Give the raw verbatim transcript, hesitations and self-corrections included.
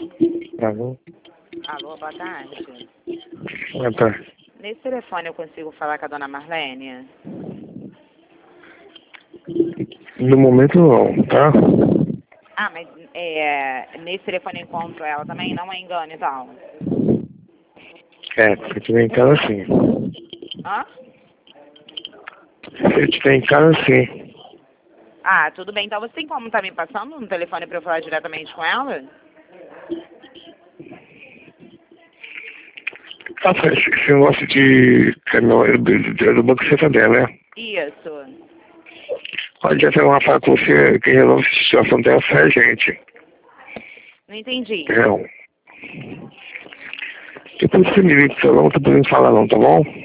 Alô? Alô, boa tarde. Boa tarde. Nesse telefone eu consigo falar com a dona Marlene? No momento não, tá? Ah, mas é, nesse telefone eu encontro ela também? Não é engano e tal? É, porque tu vem em casa sim. Hã? Eu te tenho em casa sim. Ah, tudo bem. Então você tem como tá me passando no telefone pra eu falar diretamente com ela? Ah, esse esse negócio de canal é do, do, do Banco Santander, né? Isso. Pode até uma falar com você, quem resolve essa situação dessa é a gente. Não entendi. Não. Depois você me liga, que eu não tô podendo falar não, tá bom?